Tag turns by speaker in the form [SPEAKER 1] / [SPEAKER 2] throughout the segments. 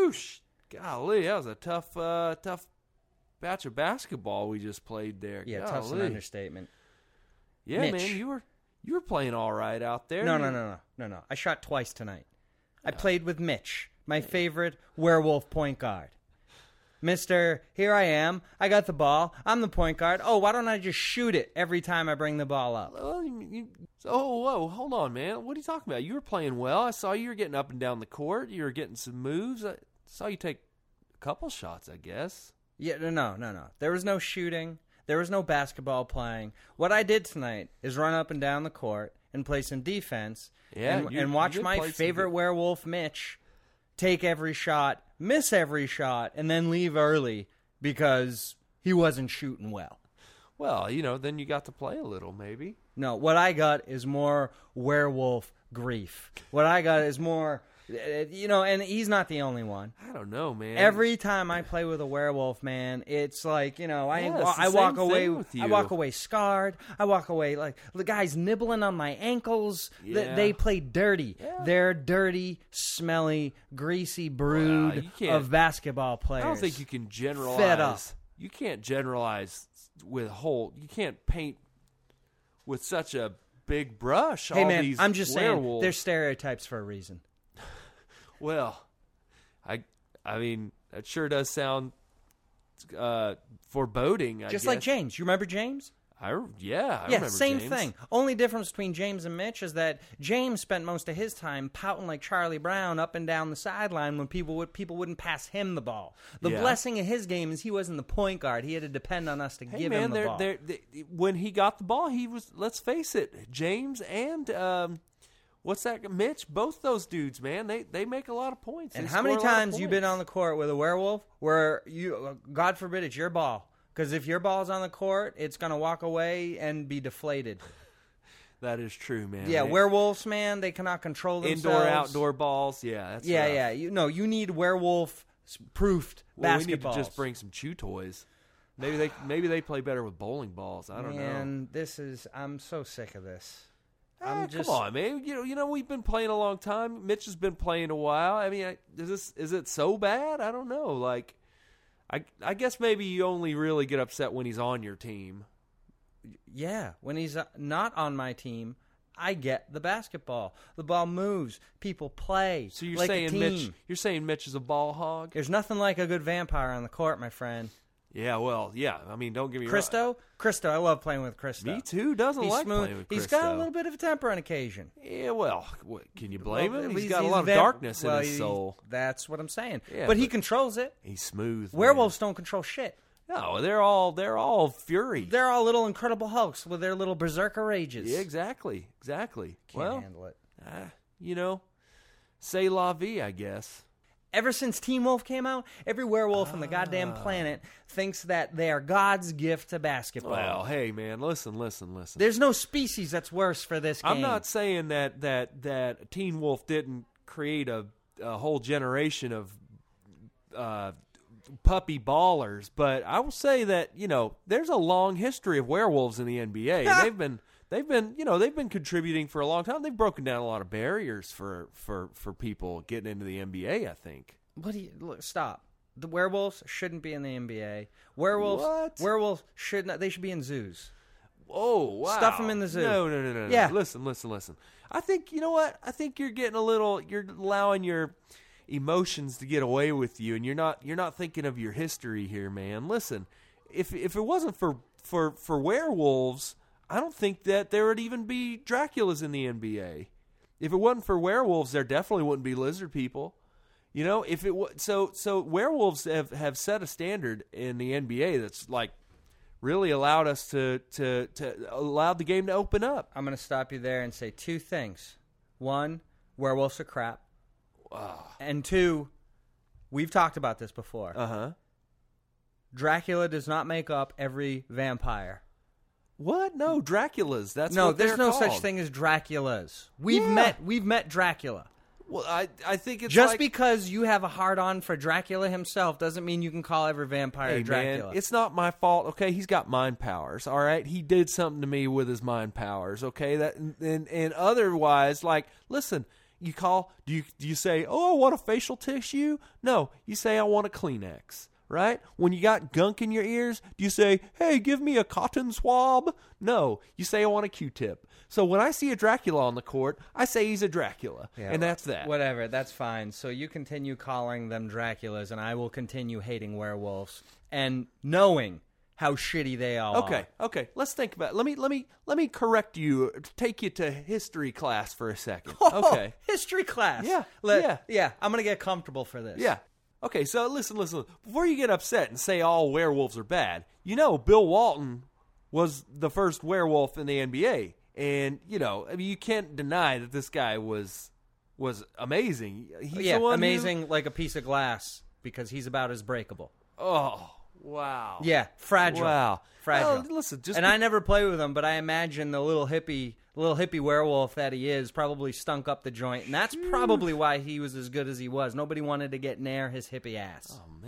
[SPEAKER 1] Whoosh! Golly, that was a tough batch of basketball we just played there.
[SPEAKER 2] Yeah,
[SPEAKER 1] Golly.
[SPEAKER 2] tough's an understatement.
[SPEAKER 1] Yeah,
[SPEAKER 2] Mitch.
[SPEAKER 1] man, you were playing all right out there.
[SPEAKER 2] No. I shot twice tonight. I played with Mitch, my favorite werewolf point guard. Mister, here I am. I got the ball. I'm the point guard. Oh, why don't I just shoot it every time I bring the ball up?
[SPEAKER 1] Well, whoa, hold on, man. What are you talking about? You were playing well. I saw you were getting up and down the court. You were getting some moves. I saw you take a couple shots, I guess.
[SPEAKER 2] Yeah, no. There was no shooting. There was no basketball playing. What I did tonight is run up and down the court and play some defense and watch my favorite werewolf, Mitch, take every shot, miss every shot, and then leave early because he wasn't shooting well.
[SPEAKER 1] Well, then you got to play a little, maybe.
[SPEAKER 2] No, what I got is more werewolf grief. What I got is more, and he's not the only one.
[SPEAKER 1] I don't know, man.
[SPEAKER 2] Every time I play with a werewolf, man, it's like, I walk away scarred. I walk away like the guy's nibbling on my ankles.
[SPEAKER 1] Yeah.
[SPEAKER 2] They play dirty.
[SPEAKER 1] Yeah.
[SPEAKER 2] They're dirty, smelly, greasy brood of basketball players.
[SPEAKER 1] I don't think you can generalize.
[SPEAKER 2] Fed up.
[SPEAKER 1] You can't generalize you can't paint with such a big brush.
[SPEAKER 2] Hey,
[SPEAKER 1] all
[SPEAKER 2] man,
[SPEAKER 1] these
[SPEAKER 2] I'm just
[SPEAKER 1] werewolves.
[SPEAKER 2] saying, they're stereotypes for a reason.
[SPEAKER 1] Well, I mean, that sure does sound foreboding.
[SPEAKER 2] Just like James. You remember James?
[SPEAKER 1] I remember
[SPEAKER 2] same
[SPEAKER 1] James.
[SPEAKER 2] thing. Only difference between James and Mitch is that James spent most of his time pouting like Charlie Brown up and down the sideline when people wouldn't pass him the ball. The blessing of his game is he wasn't the point guard. He had to depend on us to give him the ball.
[SPEAKER 1] When he got the ball, he was, let's face it, James and what's that? Mitch, both those dudes, man, they make a lot of points.
[SPEAKER 2] And how many times you been on the court with a werewolf where you, God forbid, it's your ball? Because if your ball's on the court, it's going to walk away and be deflated.
[SPEAKER 1] That is true, man.
[SPEAKER 2] Yeah, werewolves, man, they cannot control themselves.
[SPEAKER 1] Indoor, outdoor balls, that's rough.
[SPEAKER 2] You need werewolf-proofed basketballs.
[SPEAKER 1] We need to just bring some chew toys. Maybe they play better with bowling balls. I don't know.
[SPEAKER 2] Man, I'm so sick of this.
[SPEAKER 1] Come on, man. We've been playing a long time. Mitch has been playing a while. I mean, is it so bad? I don't know. Like, I guess maybe you only really get upset when he's on your team.
[SPEAKER 2] Yeah, when he's not on my team, I get the basketball. The ball moves. People play.
[SPEAKER 1] So you're
[SPEAKER 2] like
[SPEAKER 1] saying
[SPEAKER 2] a team.
[SPEAKER 1] You're saying Mitch is a ball hog?
[SPEAKER 2] There's nothing like a good vampire on the court, my friend.
[SPEAKER 1] Yeah, well, yeah. I mean, don't get me
[SPEAKER 2] wrong. Cristo, I love playing with Cristo.
[SPEAKER 1] Me too. Doesn't like playing with Cristo.
[SPEAKER 2] He's got a little bit of a temper on occasion.
[SPEAKER 1] Yeah, well, can you blame him? He's got a lot of darkness in his soul.
[SPEAKER 2] That's what I'm saying.
[SPEAKER 1] Yeah,
[SPEAKER 2] but he controls it.
[SPEAKER 1] He's smooth.
[SPEAKER 2] Werewolves don't control shit.
[SPEAKER 1] No, they're all fury.
[SPEAKER 2] They're all little Incredible Hulks with their little berserker rages.
[SPEAKER 1] Yeah, exactly.
[SPEAKER 2] Can't handle it.
[SPEAKER 1] C'est la vie, I guess.
[SPEAKER 2] Ever since Teen Wolf came out, every werewolf on the goddamn planet thinks that they are God's gift to basketball.
[SPEAKER 1] Well, hey, man, listen.
[SPEAKER 2] There's no species that's worse for this game.
[SPEAKER 1] I'm not saying that Teen Wolf didn't create a whole generation of puppy ballers, but I will say that, there's a long history of werewolves in the NBA. They've been contributing for a long time. They've broken down a lot of barriers for people getting into the NBA, I think.
[SPEAKER 2] Stop. The werewolves shouldn't be in the NBA. Werewolves should not. They should be in zoos.
[SPEAKER 1] Oh, wow.
[SPEAKER 2] Stuff them in the zoo.
[SPEAKER 1] No.
[SPEAKER 2] Yeah.
[SPEAKER 1] Listen. I think, you know what? I think you're allowing your emotions to get away with you, and you're not thinking of your history here, man. Listen, if it wasn't for werewolves, I don't think that there would even be Draculas in the NBA. If it wasn't for werewolves, there definitely wouldn't be lizard people. If it so werewolves have set a standard in the NBA that's like really allowed us to allow the game to open up.
[SPEAKER 2] I'm going to stop you there and say two things. One, werewolves are crap. And two, we've talked about this before. Dracula does not make up every vampire.
[SPEAKER 1] What? No, Draculas. That's
[SPEAKER 2] no.
[SPEAKER 1] What
[SPEAKER 2] There's no
[SPEAKER 1] called.
[SPEAKER 2] such thing as Draculas. We've met Dracula.
[SPEAKER 1] Well, I think it's
[SPEAKER 2] just because you have a hard-on for Dracula himself doesn't mean you can call every vampire Dracula.
[SPEAKER 1] Man, it's not my fault. Okay, he's got mind powers. All right, he did something to me with his mind powers. Okay, that and otherwise, like, listen, you call? Do you say, "Oh, I want a facial tissue"? No, you say, "I want a Kleenex." Right? When you got gunk in your ears, do you say, "Hey, give me a cotton swab"? No, you say, "I want a Q-tip." So when I see a Dracula on the court, I say he's a Dracula, and that's that.
[SPEAKER 2] Whatever, that's fine. So you continue calling them Draculas, and I will continue hating werewolves and knowing how shitty they all are.
[SPEAKER 1] Okay. Let's think about it. Let me correct you. Take you to history class for a second.
[SPEAKER 2] Oh,
[SPEAKER 1] okay,
[SPEAKER 2] history class.
[SPEAKER 1] Yeah.
[SPEAKER 2] I'm gonna get comfortable for this.
[SPEAKER 1] Yeah. Okay, so listen. Before you get upset and say all werewolves are bad, Bill Walton was the first werewolf in the NBA. And, you can't deny that this guy was amazing. He's the one
[SPEAKER 2] amazing like a piece of glass because he's about as breakable.
[SPEAKER 1] Oh, wow.
[SPEAKER 2] Yeah, fragile.
[SPEAKER 1] Wow.
[SPEAKER 2] Fragile.
[SPEAKER 1] Well, listen,
[SPEAKER 2] I never play with him, but I imagine the little hippie werewolf that he is probably stunk up the joint, and that's probably why he was as good as he was. Nobody wanted to get near his hippie ass.
[SPEAKER 1] Oh,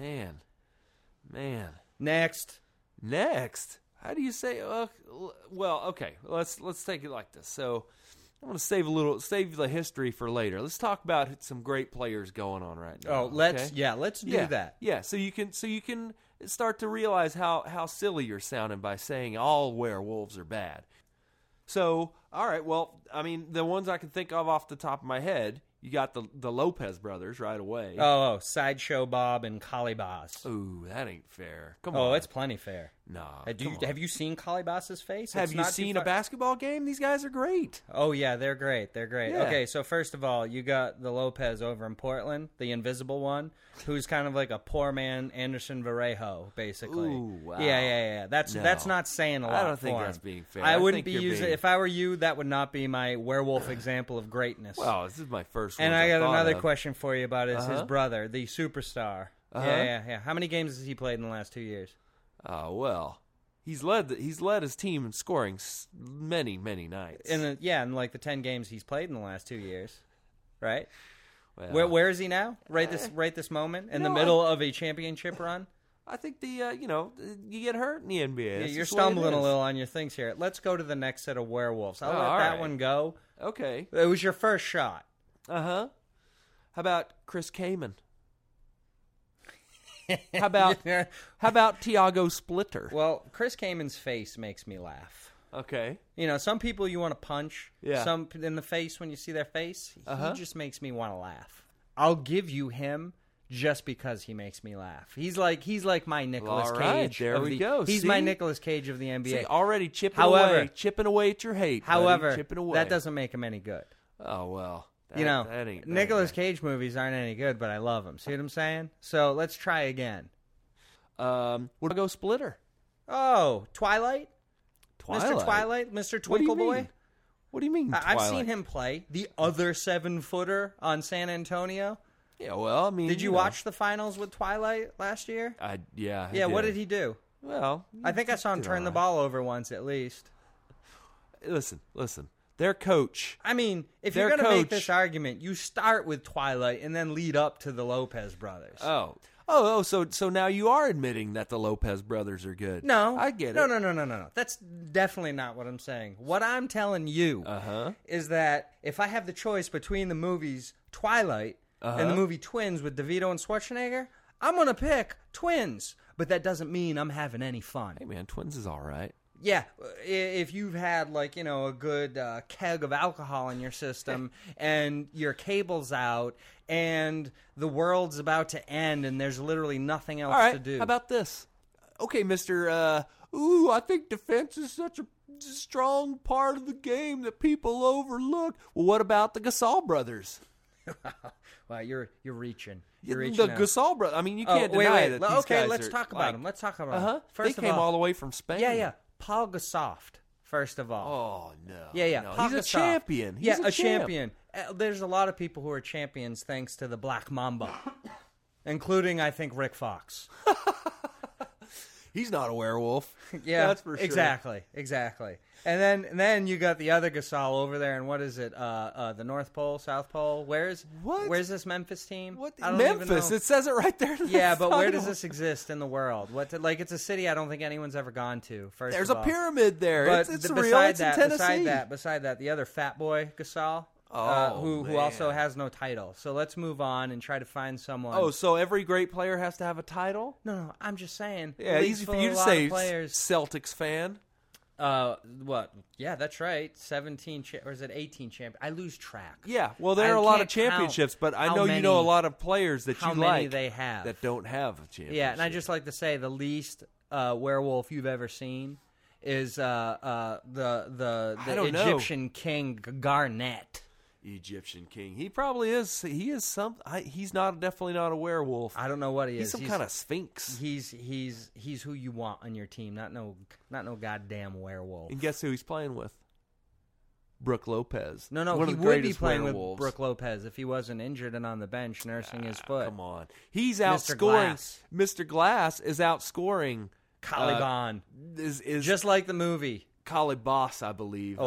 [SPEAKER 1] man.
[SPEAKER 2] Next.
[SPEAKER 1] How do you say? Well, okay. Let's take it like this. So I'm going to save the history for later. Let's talk about some great players going on right now.
[SPEAKER 2] Oh, let's do that.
[SPEAKER 1] Yeah, so you can start to realize how silly you're sounding by saying all werewolves are bad. So, all right, well, I mean, the ones I can think of off the top of my head, you got the Lopez brothers right away.
[SPEAKER 2] Oh, Sideshow Bob and Kalibas.
[SPEAKER 1] Ooh, that ain't fair. Come on.
[SPEAKER 2] Oh, it's plenty fair.
[SPEAKER 1] Nah.
[SPEAKER 2] Have you seen Kalibas's face?
[SPEAKER 1] Have you seen a basketball game? These guys are great.
[SPEAKER 2] Oh, yeah, they're great. Yeah. Okay, so first of all, you got the Lopez over in Portland, the invisible one, who's kind of like a poor man Anderson Varejao, basically.
[SPEAKER 1] Ooh, wow.
[SPEAKER 2] Yeah. That's not saying a lot.
[SPEAKER 1] I don't think that's being fair.
[SPEAKER 2] I wouldn't be using if I were you, that would not be my werewolf example of greatness.
[SPEAKER 1] Well, this is my first one.
[SPEAKER 2] And I got another question for you about his brother, the superstar. Yeah. How many games has he played in the last 2 years?
[SPEAKER 1] Well, he's led his team in scoring many nights.
[SPEAKER 2] In like the 10 games he's played in the last 2 years, right?
[SPEAKER 1] Well,
[SPEAKER 2] where is he now? Right this moment in the middle of a championship run.
[SPEAKER 1] I think you get hurt in the NBA.
[SPEAKER 2] Yeah, you're stumbling a little on your things here. Let's go to the next set of werewolves. I'll let that one go.
[SPEAKER 1] Okay,
[SPEAKER 2] it was your first shot.
[SPEAKER 1] How about Chris Kaman? How about Tiago Splitter?
[SPEAKER 2] Well, Chris Kaman's face makes me laugh.
[SPEAKER 1] Okay.
[SPEAKER 2] Some people you want to punch.
[SPEAKER 1] Yeah.
[SPEAKER 2] Some in the face when you see their face. He just makes me want to laugh. I'll give you him just because he makes me laugh. He's like my Nicolas Cage.
[SPEAKER 1] There we go.
[SPEAKER 2] He's my Nicolas Cage of the NBA.
[SPEAKER 1] See, already chipping away at your hate.
[SPEAKER 2] However,
[SPEAKER 1] chipping away.
[SPEAKER 2] That doesn't make him any good.
[SPEAKER 1] Oh well. That
[SPEAKER 2] Nicolas Cage movies aren't any good, but I love them. See what I'm saying? So let's try again.
[SPEAKER 1] We'll go Splitter.
[SPEAKER 2] Oh, Twilight? Mr. Twilight? Mr. Twinkle Boy?
[SPEAKER 1] What do you mean, Twilight?
[SPEAKER 2] I've seen him play the other 7-footer on San Antonio.
[SPEAKER 1] Yeah, well, I mean...
[SPEAKER 2] Did you watch the finals with Twilight last year?
[SPEAKER 1] Yeah,
[SPEAKER 2] what did he do?
[SPEAKER 1] Well...
[SPEAKER 2] I think I saw him turn the ball over once, at least.
[SPEAKER 1] Listen. Their coach...
[SPEAKER 2] I mean, if you're going to make this argument, you start with Twilight and then lead up to the Lopez brothers.
[SPEAKER 1] So now you are admitting that the Lopez brothers are good.
[SPEAKER 2] No.
[SPEAKER 1] I get it.
[SPEAKER 2] No. That's definitely not what I'm saying. What I'm telling you is that if I have the choice between the movies Twilight and the movie Twins with DeVito and Schwarzenegger, I'm going to pick Twins. But that doesn't mean I'm having any fun.
[SPEAKER 1] Hey, man, Twins is all right.
[SPEAKER 2] Yeah, if you've had, a good keg of alcohol in your system and your cable's out and the world's about to end and there's literally nothing else to do.
[SPEAKER 1] How about this? Okay, Mr. I think defense is such a strong part of the game that people overlook. Well, what about the Gasol brothers?
[SPEAKER 2] Well, you're reaching.
[SPEAKER 1] The Gasol brothers. I mean, you can't deny that these guys
[SPEAKER 2] Okay, let's talk about them. Let's talk about them.
[SPEAKER 1] First they came all the way from Spain.
[SPEAKER 2] Yeah. Paul Gasol, first of all.
[SPEAKER 1] Oh, no.
[SPEAKER 2] Yeah.
[SPEAKER 1] No, he's a champion.
[SPEAKER 2] He's a champion. There's a lot of people who are champions thanks to the Black Mamba, including, I think, Rick Fox.
[SPEAKER 1] He's not a werewolf.
[SPEAKER 2] Yeah,
[SPEAKER 1] that's for sure.
[SPEAKER 2] Exactly. And then you got the other Gasol over there, and what is it? The North Pole, South Pole. Where's this Memphis team?
[SPEAKER 1] What?
[SPEAKER 2] I don't
[SPEAKER 1] Memphis?
[SPEAKER 2] even know.
[SPEAKER 1] It says it right there.
[SPEAKER 2] Yeah, but where does this exist in the world? It's a city I don't think anyone's ever gone to.
[SPEAKER 1] There's a pyramid there.
[SPEAKER 2] But
[SPEAKER 1] it's real. It's in Tennessee.
[SPEAKER 2] Beside that, the other fat boy Gasol. who also has no title. So let's move on and try to find someone.
[SPEAKER 1] Oh, so every great player has to have a title?
[SPEAKER 2] No, I'm just saying.
[SPEAKER 1] Yeah, easy for you to say, Celtics fan.
[SPEAKER 2] What? Yeah, that's right. 17 or is it 18 champions? I lose track.
[SPEAKER 1] Yeah, well, there are a lot of championships, but I know you know a lot of players that you like.
[SPEAKER 2] How many they have
[SPEAKER 1] that don't have a championship.
[SPEAKER 2] Yeah, and I just like to say the least werewolf you've ever seen is the Egyptian king Garnett.
[SPEAKER 1] Egyptian king. He probably is. He is some. He's definitely not a werewolf.
[SPEAKER 2] I don't know what he
[SPEAKER 1] is. He's some kind of sphinx.
[SPEAKER 2] He's who you want on your team. Not no goddamn werewolf.
[SPEAKER 1] And guess who he's playing with? Brooke Lopez.
[SPEAKER 2] No, he would be playing with Brooke Lopez if he wasn't injured and on the bench nursing his foot.
[SPEAKER 1] Come on, he's outscoring. Mr. Glass is outscoring
[SPEAKER 2] Caliban. Is just like the movie.
[SPEAKER 1] Calibas, I believe.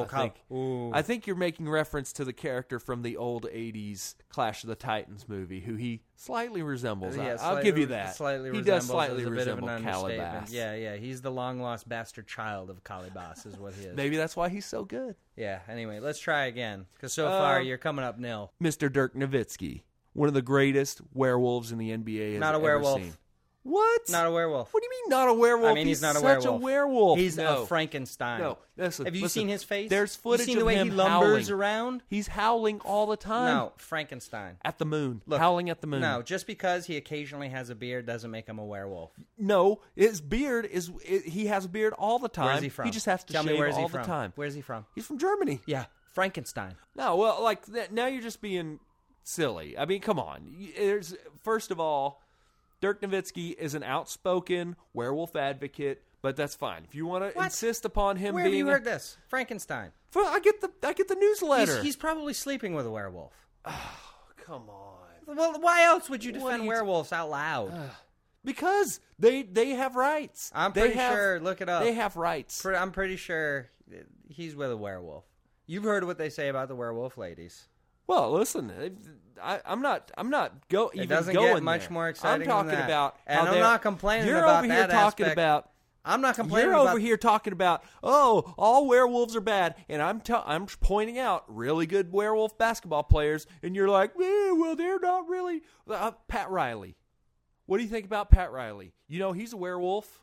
[SPEAKER 1] I think you're making reference to the character from the old 80s Clash of the Titans movie, who he slightly resembles. Yeah, I'll give you that.
[SPEAKER 2] He does slightly resemble Calibas. Yeah. He's the long-lost bastard child of Calibas is what he is.
[SPEAKER 1] Maybe that's why he's so good.
[SPEAKER 2] Yeah, anyway, let's try again, because so far you're coming up nil.
[SPEAKER 1] Mr. Dirk Nowitzki, one of the greatest werewolves in the NBA has ever seen. What?
[SPEAKER 2] Not a werewolf.
[SPEAKER 1] What do you mean not a werewolf?
[SPEAKER 2] I mean, he's not a
[SPEAKER 1] werewolf.
[SPEAKER 2] Such a
[SPEAKER 1] werewolf.
[SPEAKER 2] He's a Frankenstein.
[SPEAKER 1] No,
[SPEAKER 2] Have you seen his face?
[SPEAKER 1] There's footage
[SPEAKER 2] of him
[SPEAKER 1] howling.
[SPEAKER 2] You seen the way he lumbers around?
[SPEAKER 1] He's howling all the time.
[SPEAKER 2] No, Frankenstein.
[SPEAKER 1] At the moon.
[SPEAKER 2] Look,
[SPEAKER 1] howling at the moon.
[SPEAKER 2] No, just because he occasionally has a beard doesn't make him a werewolf.
[SPEAKER 1] No, his beard is... he has a beard all the time.
[SPEAKER 2] Where's he from?
[SPEAKER 1] He just has to shave all the time.
[SPEAKER 2] Where's he from?
[SPEAKER 1] He's from Germany.
[SPEAKER 2] Yeah, Frankenstein.
[SPEAKER 1] No, well, like, now you're just being silly. I mean, come on. First of all... Dirk Nowitzki is an outspoken werewolf advocate, but that's fine. If you want to insist upon him
[SPEAKER 2] Where
[SPEAKER 1] being...
[SPEAKER 2] Where have you heard this? Frankenstein.
[SPEAKER 1] I get the newsletter.
[SPEAKER 2] He's probably sleeping with a werewolf.
[SPEAKER 1] Oh, come on.
[SPEAKER 2] Well, why else would you defend werewolves out loud?
[SPEAKER 1] Because they have rights.
[SPEAKER 2] I'm pretty sure. Look it up.
[SPEAKER 1] They have rights.
[SPEAKER 2] I'm pretty sure he's with a werewolf. You've heard what they say about the werewolf ladies.
[SPEAKER 1] Well, listen, I'm not going.
[SPEAKER 2] It doesn't get much more exciting.
[SPEAKER 1] I'm talking
[SPEAKER 2] than that.
[SPEAKER 1] about,
[SPEAKER 2] and I'm not complaining
[SPEAKER 1] you're
[SPEAKER 2] about
[SPEAKER 1] over here
[SPEAKER 2] that
[SPEAKER 1] talking
[SPEAKER 2] aspect.
[SPEAKER 1] about.
[SPEAKER 2] I'm not complaining.
[SPEAKER 1] You're over here talking about, oh, all werewolves are bad, and I'm pointing out really good werewolf basketball players, and you're like, well, they're not really. Pat Riley. What do you think about Pat Riley? You know he's a werewolf.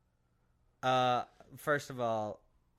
[SPEAKER 2] First of all,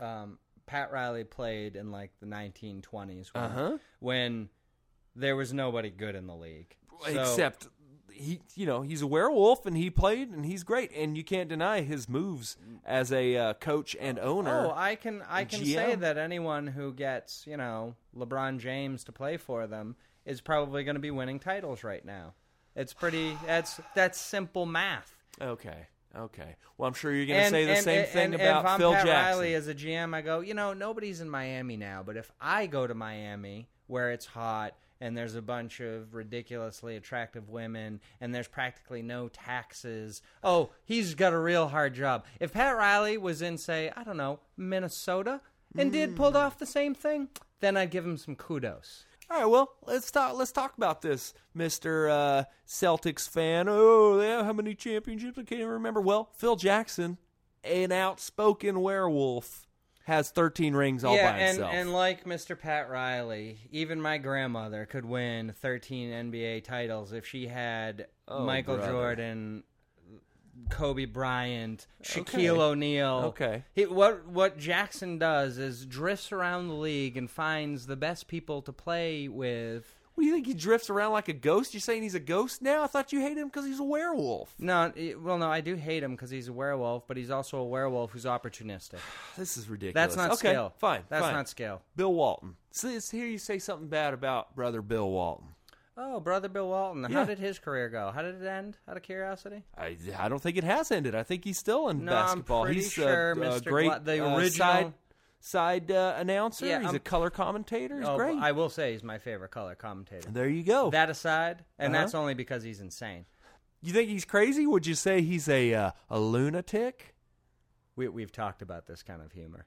[SPEAKER 2] Pat Riley played in like the 1920s when there was nobody good in the league.
[SPEAKER 1] Except he's a werewolf and he played and he's great, and you can't deny his moves as a coach and owner.
[SPEAKER 2] Oh, I can say that anyone who gets, LeBron James to play for them is probably going to be winning titles right now. It's that's simple math.
[SPEAKER 1] Okay. Well, I'm sure you're going to say the same thing about Phil Jackson.
[SPEAKER 2] If I'm Pat Riley as a GM, I go, nobody's in Miami now, but if I go to Miami where it's hot and there's a bunch of ridiculously attractive women and there's practically no taxes, oh, he's got a real hard job. If Pat Riley was in, say, I don't know, Minnesota and pulled off the same thing, then I'd give him some kudos.
[SPEAKER 1] All right, well, let's talk about this, Mr. Celtics fan. Oh, they have how many championships? I can't even remember. Well, Phil Jackson, an outspoken werewolf, has 13 rings all by himself.
[SPEAKER 2] And like Mr. Pat Riley, even my grandmother could win 13 NBA titles if she had Michael Jordan, Kobe Bryant, Shaquille O'Neal.
[SPEAKER 1] Okay.
[SPEAKER 2] What Jackson does is drifts around the league and finds the best people to play with.
[SPEAKER 1] What, do you think he drifts around like a ghost? You're saying he's a ghost now? I thought you hated him because he's a werewolf.
[SPEAKER 2] No, I do hate him because he's a werewolf, but he's also a werewolf who's opportunistic.
[SPEAKER 1] This is ridiculous.
[SPEAKER 2] That's not skill.
[SPEAKER 1] Fine.
[SPEAKER 2] That's not skill.
[SPEAKER 1] Bill Walton. So here you say something bad about brother Bill Walton.
[SPEAKER 2] Oh, brother Bill Walton. Yeah. How did his career go? How did it end, out of curiosity?
[SPEAKER 1] I don't think it has ended. I think he's still in basketball.
[SPEAKER 2] I'm pretty sure Mr.
[SPEAKER 1] Great
[SPEAKER 2] the original
[SPEAKER 1] side announcer.
[SPEAKER 2] Yeah,
[SPEAKER 1] he's a color commentator. He's great.
[SPEAKER 2] I will say he's my favorite color commentator.
[SPEAKER 1] There you go.
[SPEAKER 2] That aside, and that's only because he's insane.
[SPEAKER 1] You think he's crazy? Would you say he's a lunatic?
[SPEAKER 2] We've talked about this kind of humor.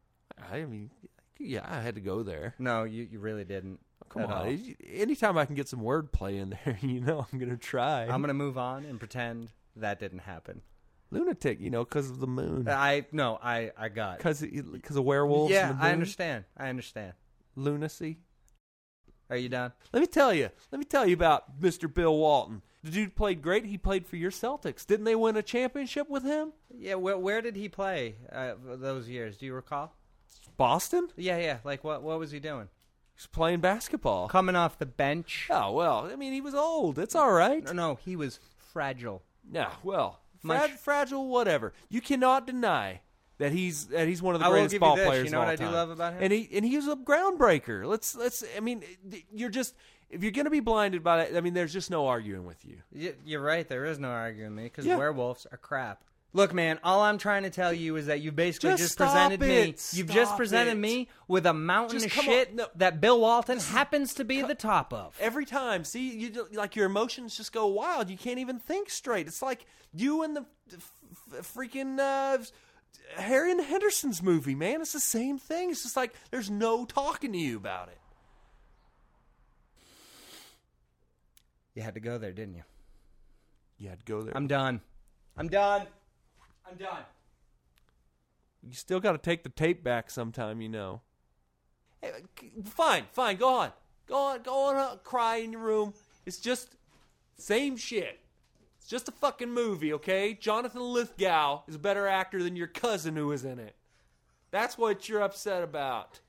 [SPEAKER 1] I mean, yeah, I had to go there.
[SPEAKER 2] No, you really didn't.
[SPEAKER 1] Come on. Anytime I can get some wordplay in there, I'm going to try.
[SPEAKER 2] I'm going to move on and pretend that didn't happen.
[SPEAKER 1] Lunatic, because of the moon.
[SPEAKER 2] I got it.
[SPEAKER 1] Because of werewolves.
[SPEAKER 2] Yeah,
[SPEAKER 1] and the moon?
[SPEAKER 2] I understand.
[SPEAKER 1] Lunacy.
[SPEAKER 2] Are you done?
[SPEAKER 1] Let me tell you about Mr. Bill Walton. The dude played great. He played for your Celtics. Didn't they win a championship with him?
[SPEAKER 2] Yeah, where did he play those years? Do you recall?
[SPEAKER 1] Boston?
[SPEAKER 2] Yeah. Like, what was he doing?
[SPEAKER 1] He was playing basketball.
[SPEAKER 2] Coming off the bench.
[SPEAKER 1] Oh, well, I mean, he was old. It's all right.
[SPEAKER 2] No, he was fragile.
[SPEAKER 1] Yeah, well, fragile, whatever. You cannot deny that he's one of the greatest ball players
[SPEAKER 2] You know what I do love about him?
[SPEAKER 1] And he's a groundbreaker. Let's. I mean, you're just. If you're going to be blinded by that, I mean, there's just no arguing with you.
[SPEAKER 2] You're right. There is no arguing with me because werewolves are crap. Look, man, all I'm trying to tell you is that you basically just presented me. You've just presented me with a mountain of shit that Bill Walton happens to be the top of.
[SPEAKER 1] Every time. See, like your emotions just go wild. You can't even think straight. It's like you and the freaking Harry and the Hendersons movie, man. It's the same thing. It's just like there's no talking to you about it.
[SPEAKER 2] You had to go there, didn't you?
[SPEAKER 1] You had to go there.
[SPEAKER 2] I'm done.
[SPEAKER 1] You still got to take the tape back sometime, you know. Hey, fine. Go on, cry in your room. It's just same shit. It's just a fucking movie, okay? Jonathan Lithgow is a better actor than your cousin who is in it. That's what you're upset about.